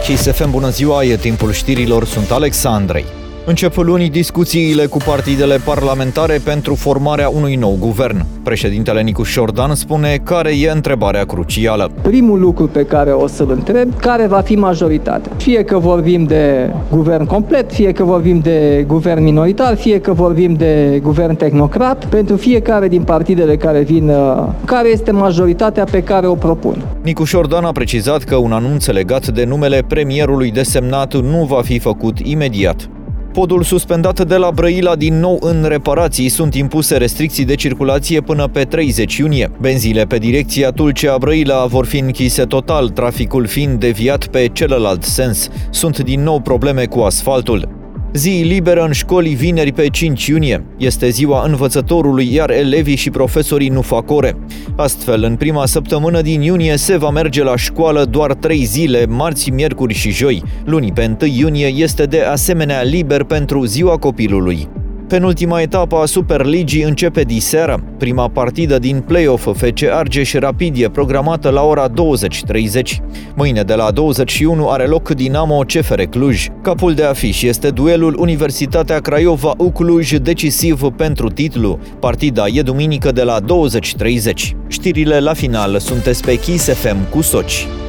Kiss FM, bună ziua, e timpul știrilor, sunt Alex Andrei. Încep luni discuțiile cu partidele parlamentare pentru formarea unui nou guvern. Președintele Nicu Șordan spune care e întrebarea crucială. Primul lucru pe care o să-l întreb, care va fi majoritatea? Fie că vorbim de guvern complet, fie că vorbim de guvern minoritar, fie că vorbim de guvern tehnocrat, pentru fiecare din partidele care vin, care este majoritatea pe care o propun. Nicu Șordan a precizat că un anunț legat de numele premierului desemnat nu va fi făcut imediat. Podul suspendat de la Brăila din nou în reparații, sunt impuse restricții de circulație până pe 30 iunie. Benzile pe direcția Tulcea-Brăila vor fi închise total, traficul fiind deviat pe celălalt sens. Sunt din nou probleme cu asfaltul. Zi liberă în școli vineri pe 5 iunie. Este ziua învățătorului, iar elevii și profesorii nu fac ore. Astfel, în prima săptămână din iunie se va merge la școală doar 3 zile, marți, miercuri și joi. Luni, pe 1 iunie, este de asemenea liber pentru ziua copilului. Penultima etapă a Superligii începe diseară. Prima partidă din play-off FC Argeș-Rapid e programată la ora 20:30. Mâine de la 21 are loc Dinamo CFR Cluj. Capul de afiș este duelul Universitatea Craiova-Cluj, decisiv pentru titlu. Partida e duminică de la 20:30. Știrile la final sunteți pe Kiss FM cu Soci.